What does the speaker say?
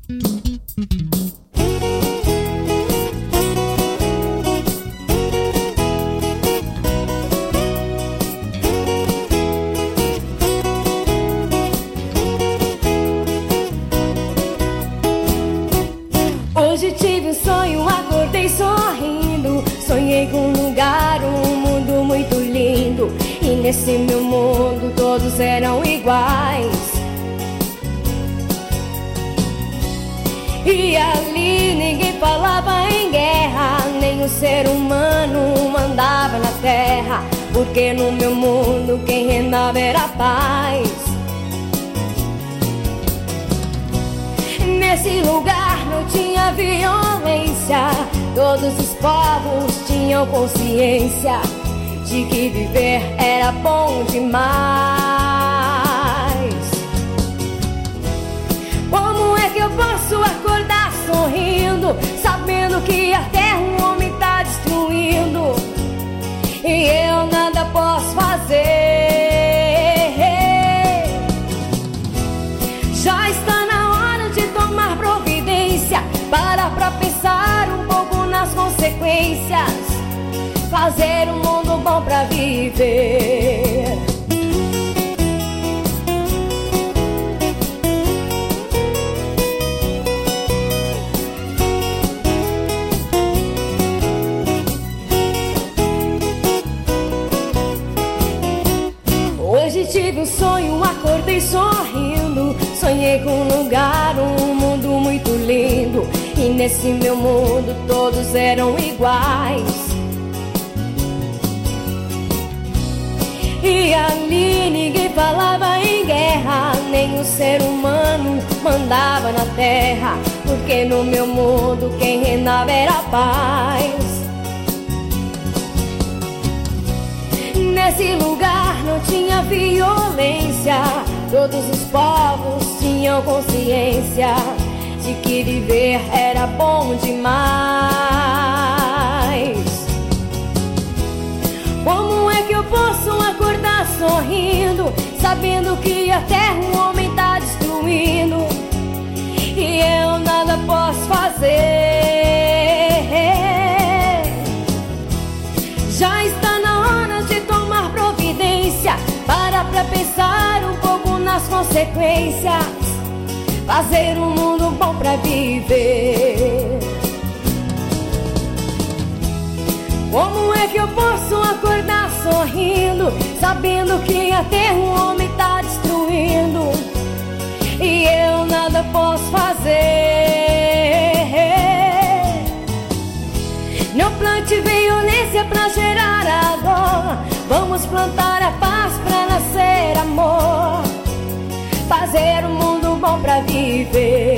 Hoje tive um sonho, acordei sorrindo. Sonhei com um lugar, um mundo muito lindo. E nesse meu mundo todos eram iguais. E ali ninguém falava em guerra, nem o ser humano mandava na terra. Porque no meu mundo quem reinava era a paz. Nesse lugar não tinha violência. Todos os povos tinham consciência de que viver era bom demais. Como é que eu posso acordar sorrindo, sabendo que a terra um homem tá destruindo e eu nada posso fazer? Já está na hora de tomar providência, parar pra pensar um pouco nas consequências, fazer um mundo bom pra viver. Hoje tive um sonho, acordei sorrindo. Sonhei com um lugar, um mundo muito lindo. E nesse meu mundo todos eram iguais. E ali ninguém falava em guerra, nem o ser humano mandava na terra. Porque no meu mundo quem reinava era a paz. Nesse lugar não tinha violência. Todos os povos tinham consciência de que viver era bom demais. Como é que eu posso acordar sorrindo, sabendo que a terra um homem tá destruindo e eu nada posso fazer? Já está na hora de tomar providência, parar pra pensar um pouco nas consequências, fazer um mundo bom pra viver. Como é que eu posso acordar sorrindo, sabendo que a terra um homem tá destruindo e eu nada posso fazer? Não plante violência pra gerar a dor, vamos plantar a paz pra nascer amor, fazer um mundo bom pra viver.